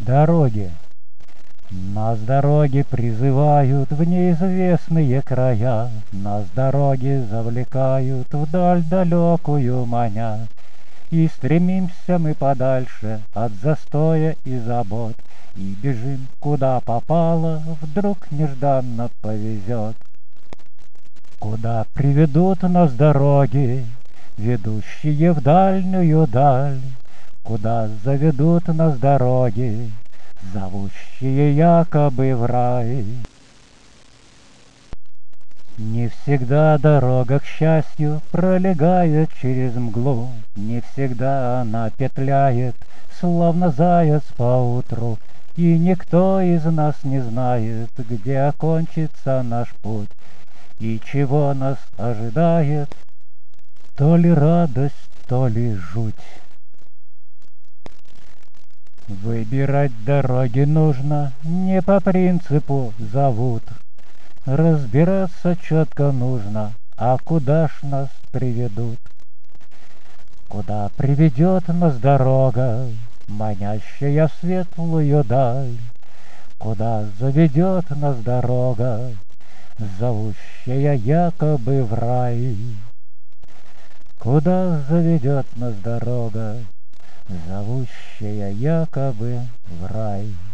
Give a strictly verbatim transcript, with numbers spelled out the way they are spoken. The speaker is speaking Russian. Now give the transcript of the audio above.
Дороги. Нас дороги призывают в неизвестные края, Нас дороги завлекают вдаль далекую маня. И стремимся мы подальше от застоя и забот, И бежим, куда попало, вдруг нежданно повезет. Куда приведут нас дороги, ведущие в дальнюю даль, Куда заведут нас дороги, зовущие якобы в рай. Не всегда дорога к счастью пролегает через мглу, Не всегда она петляет, словно заяц поутру, И никто из нас не знает, где окончится наш путь, И чего нас ожидает, то ли радость, то ли жуть. Выбирать дороги нужно не по принципу «зовут», Разбираться четко нужно, а куда ж нас приведут. Куда приведет нас дорога, манящая в светлую даль, Куда заведет нас дорога, зовущая якобы в рай. Куда заведет нас дорога, зовущая якобы в рай.